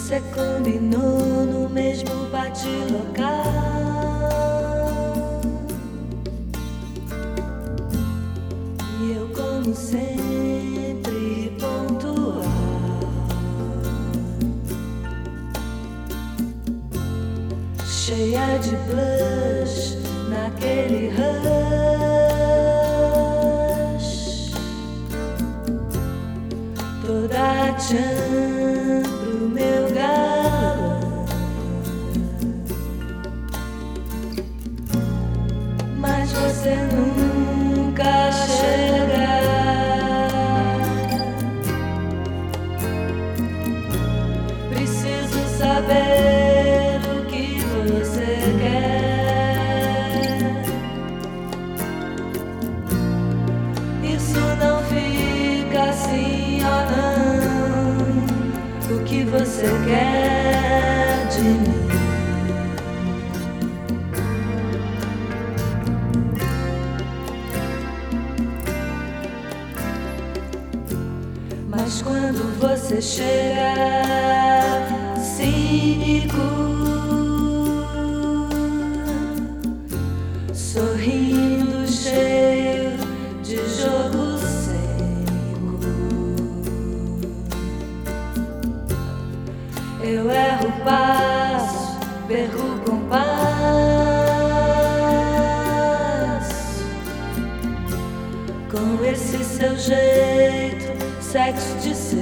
Você combinou no mesmo bate-local. E eu, como sempre, pontual. Cheia de blush naquele rush. Toda tchan pro meu galã. Mas você nunca chega. Preciso saber o que você quer. Isso não fica assim, ó não. O que você quer de mim? Mas quando você chega cínico, sorrindo, cheio de jogo seco, eu erro o passo, perco o compasso. Com esse seu jeito sexo de ser,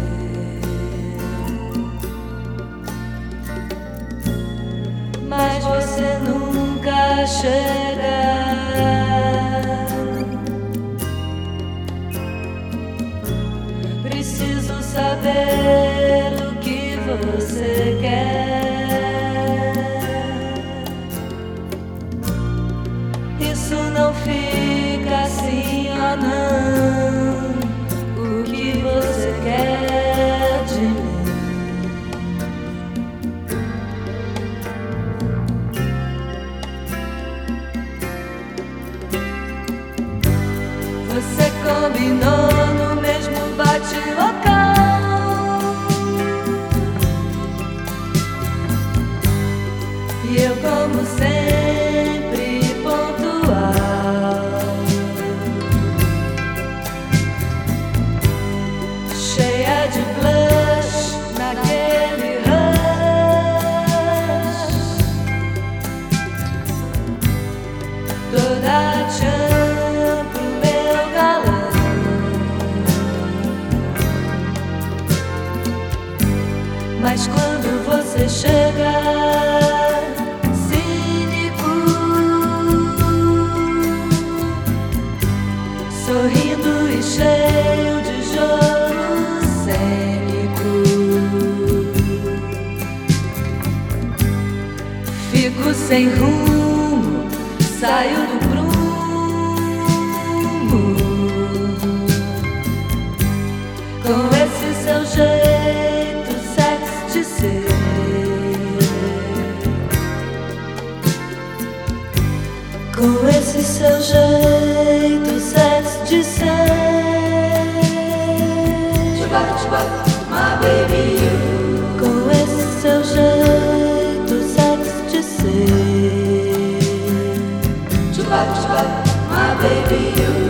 mas você nunca chega. Preciso saber o que você quer. Isso não fica assim, ó não. O que você quer de mim? Você combinou no mesmo bate-local. E eu, como sempre, pontual. Cheia de blush naquele rush. Toda tchan pro meu galã. Mas quando você chega cínico, sorrindo e cheio de jogo cênico, fico sem rumo, saio do prumo. Com esse seu jeito sexy de ser, com esse seu jeito sexy de ser, my baby you. com esse seu jeito sexy de ser, My baby you.